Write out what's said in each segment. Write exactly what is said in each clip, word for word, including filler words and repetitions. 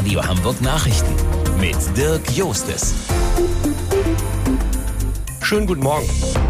Radio Hamburg Nachrichten mit Dirk Jostes. Schönen guten Morgen.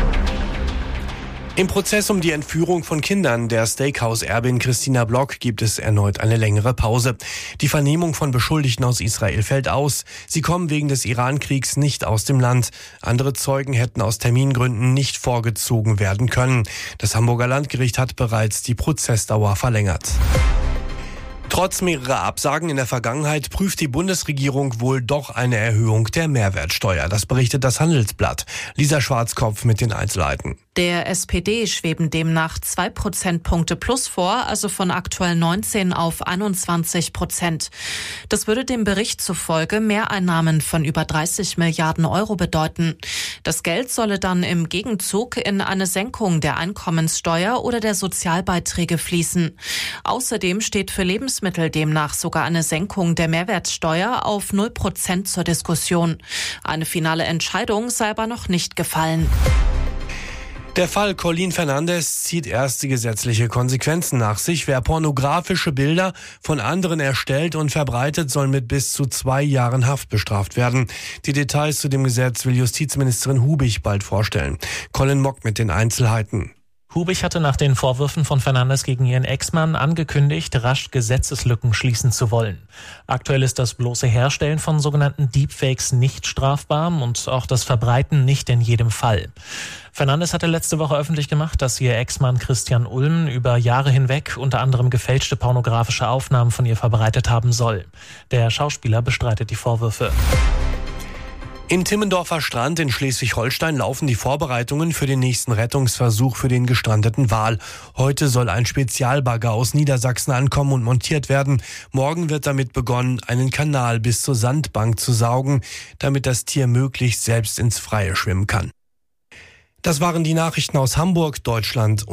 Im Prozess um die Entführung von Kindern der Steakhouse-Erbin Christina Block gibt es erneut eine längere Pause. Die Vernehmung von Beschuldigten aus Israel fällt aus. Sie kommen wegen des Iran-Kriegs nicht aus dem Land. Andere Zeugen hätten aus Termingründen nicht vorgezogen werden können. Das Hamburger Landgericht hat bereits die Prozessdauer verlängert. Trotz mehrerer Absagen in der Vergangenheit prüft die Bundesregierung wohl doch eine Erhöhung der Mehrwertsteuer. Das berichtet das Handelsblatt. Lisa Schwarzkopf mit den Einzelheiten. Der S P D schweben demnach zwei Prozentpunkte plus vor, also von aktuell neunzehn auf einundzwanzig Prozent. Das würde dem Bericht zufolge Mehreinnahmen von über dreißig Milliarden Euro bedeuten. Das Geld solle dann im Gegenzug in eine Senkung der Einkommenssteuer oder der Sozialbeiträge fließen. Außerdem steht für Lebensmittel demnach sogar eine Senkung der Mehrwertsteuer auf null Prozent zur Diskussion. Eine finale Entscheidung sei aber noch nicht gefallen. Der Fall Colleen Fernandes zieht erste gesetzliche Konsequenzen nach sich. Wer pornografische Bilder von anderen erstellt und verbreitet, soll mit bis zu zwei Jahren Haft bestraft werden. Die Details zu dem Gesetz will Justizministerin Hubich bald vorstellen. Colin Mock mit den Einzelheiten. Hubich hatte nach den Vorwürfen von Fernandes gegen ihren Ex-Mann angekündigt, rasch Gesetzeslücken schließen zu wollen. Aktuell ist das bloße Herstellen von sogenannten Deepfakes nicht strafbar und auch das Verbreiten nicht in jedem Fall. Fernandes hatte letzte Woche öffentlich gemacht, dass ihr Ex-Mann Christian Ulm über Jahre hinweg unter anderem gefälschte pornografische Aufnahmen von ihr verbreitet haben soll. Der Schauspieler bestreitet die Vorwürfe. Im Timmendorfer Strand in Schleswig-Holstein laufen die Vorbereitungen für den nächsten Rettungsversuch für den gestrandeten Wal. Heute soll ein Spezialbagger aus Niedersachsen ankommen und montiert werden. Morgen wird damit begonnen, einen Kanal bis zur Sandbank zu saugen, damit das Tier möglichst selbst ins Freie schwimmen kann. Das waren die Nachrichten aus Hamburg, Deutschland.